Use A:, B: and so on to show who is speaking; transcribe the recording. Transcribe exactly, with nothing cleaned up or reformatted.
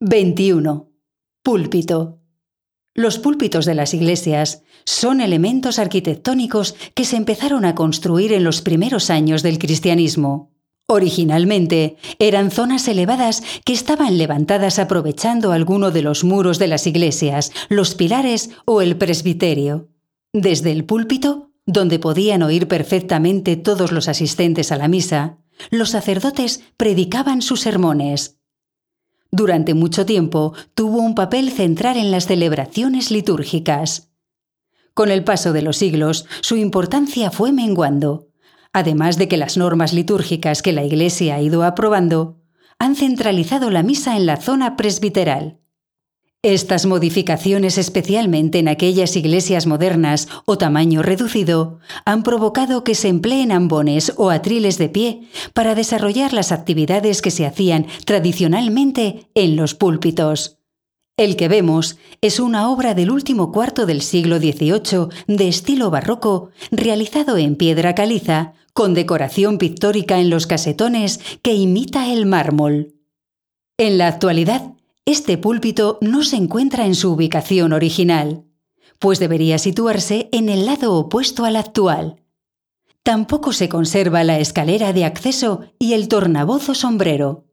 A: veintiuno. Púlpito. Los púlpitos de las iglesias son elementos arquitectónicos que se empezaron a construir en los primeros años del cristianismo. Originalmente, eran zonas elevadas que estaban levantadas aprovechando alguno de los muros de las iglesias, los pilares o el presbiterio. Desde el púlpito, donde podían oír perfectamente todos los asistentes a la misa, los sacerdotes predicaban sus sermones. Durante mucho tiempo tuvo un papel central en las celebraciones litúrgicas. Con el paso de los siglos, su importancia fue menguando, además de que las normas litúrgicas que la Iglesia ha ido aprobando han centralizado la misa en la zona presbiteral. Estas modificaciones, especialmente en aquellas iglesias modernas o tamaño reducido, han provocado que se empleen ambones o atriles de pie para desarrollar las actividades que se hacían tradicionalmente en los púlpitos. El que vemos es una obra del último cuarto del siglo dieciocho de estilo barroco, realizado en piedra caliza, con decoración pictórica en los casetones que imita el mármol. En la actualidad, este púlpito no se encuentra en su ubicación original, pues debería situarse en el lado opuesto al actual. Tampoco se conserva la escalera de acceso y el tornabozo sombrero.